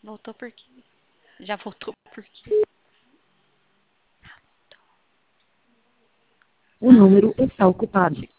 Voltou por quê? Já voltou por quê? O número está ocupado.